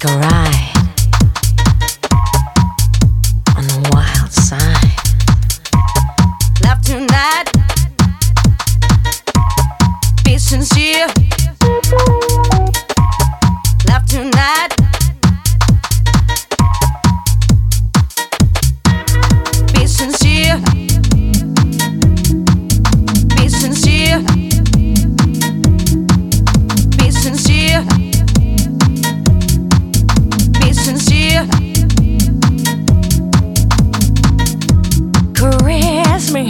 a ride on the wild side. Love tonight, be sincere. Love tonight, be sincere. Be sincere. Be sincere. Be sincere. Caress me.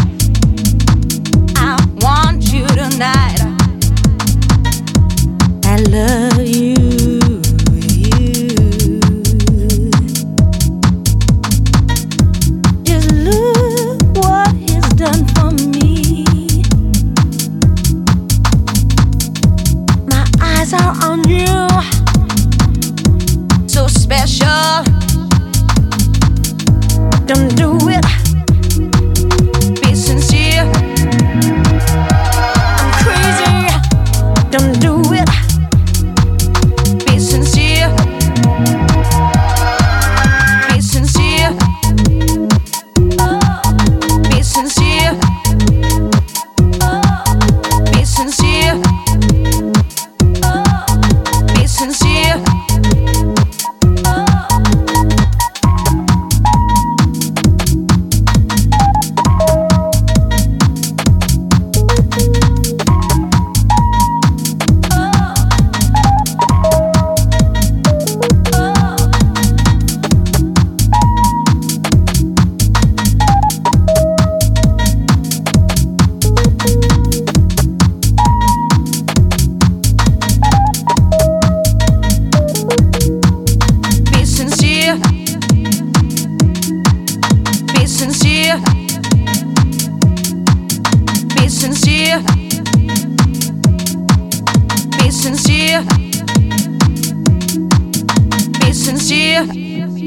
I want you tonight. I love you. Just look what he's done for me. My eyes are on you, so special. Don't do it. Be sincere. I'm crazy. Don't do it. Be sincere. Be sincere. Be sincere. Be sincere. Be sincere. Be sincere. Be sincere. Be sincere. Be sincere. Be sincere.